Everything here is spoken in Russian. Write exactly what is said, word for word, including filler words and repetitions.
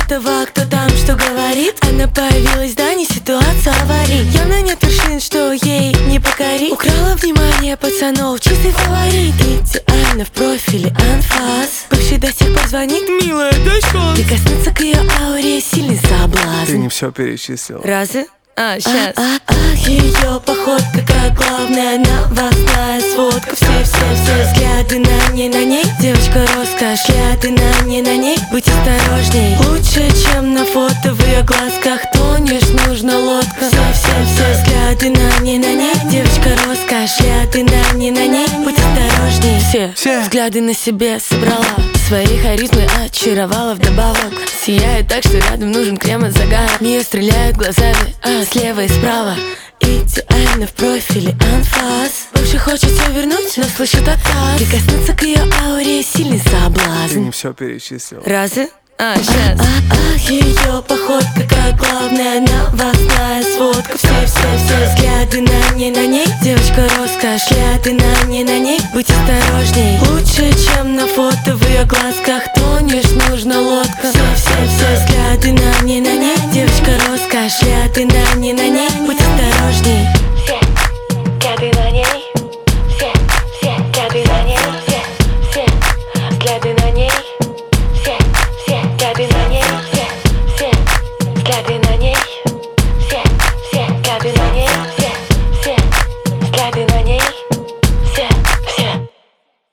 этого, кто там что говорит. Она появилась, да, не ситуация аварий. Явно нет вершин, что ей не покорить. Украла внимание пацанов, чистый фаворит. Идеально в профиле анфас. Бывший до сих пор звонит: милая, дай шанс. Прикоснуться к ее ауре сильный соблазн. Ты не все перечислил. Разве? А, сейчас. А, а, а, ее походка как главная новостная сводка. Все-все-все взгляды на ней, на ней. Девочка роскошь, взгляды на ней, на ней. Будь осторожней, лучше, чем на фото. В ее глазках тонешь, нужна лодка. Все-все-все взгляды на ней, на ней. Девочка роскошь, взгляды на ней, на ней. Будь осторожней. Все, Все. взгляды на себе собрала. Своей харизмой очаровала вдобавок. Сияет так, что рядом нужен крем от загара. В нее стреляют глазами, а слева и справа. Идеально в профиле анфас. Бывший хочет все вернуть, но слышит отказ. Прикоснуться к ее ауре сильный Ты соблазн. не все перечислил. Разве? А, сейчас. А, а, а, ее походка как главная новостная сводка. Все-все-все взгляды на ней, на ней. Девочка роскошь, взгляды на ней, на ней. Будь осторожней, лучше, чем на фото. В ее глазках тонешь, нужна лодка. Все-все-все взгляды на ней, на ней. Девочка роскошь, взгляды на ней, на ней. Будь осторожней.